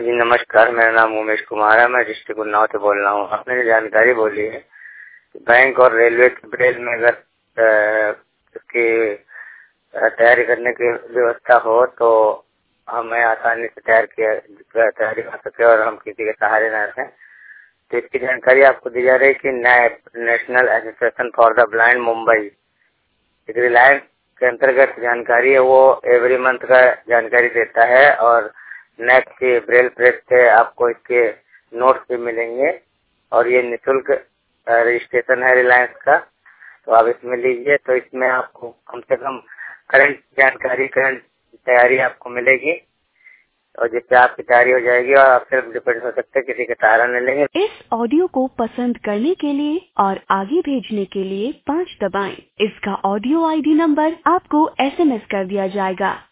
जी नमस्कार, मेरा नाम उमेश कुमार है। मैं डिस्ट्रिक्ट उन्नाव से बोल रहा हूँ। आपने जो जानकारी बोली है कि बैंक और रेलवे के ब्रेल में अगर उसकी तैयारी करने की व्यवस्था हो तो हमें आसानी से तैयारी कर सके और हम किसी के सहारे न रहें। तो इसकी जानकारी आपको दी जा रही है कि national association for the blind Mumbai एक रिलायंस के अंतर्गत जानकारी है, वो एवरी मंथ का जानकारी देता है और नेट के ब्रेल प्रेस से आपको इसके नोट्स भी मिलेंगे और ये निःशुल्क रजिस्ट्रेशन है रिलायंस का, तो आप इसमें लीजिए। तो इसमें आपको कम से कम करंट तैयारी आपको मिलेगी और जिससे आपकी तैयारी हो जाएगी और आप सिर्फ डिपेंड हो सकते हैं, किसी का सहारा नहीं लेंगे। इस ऑडियो को पसंद करने के लिए और आगे भेजने के लिए 5 दबाएं। इसका ऑडियो ID नंबर आपको SMS कर दिया जाएगा।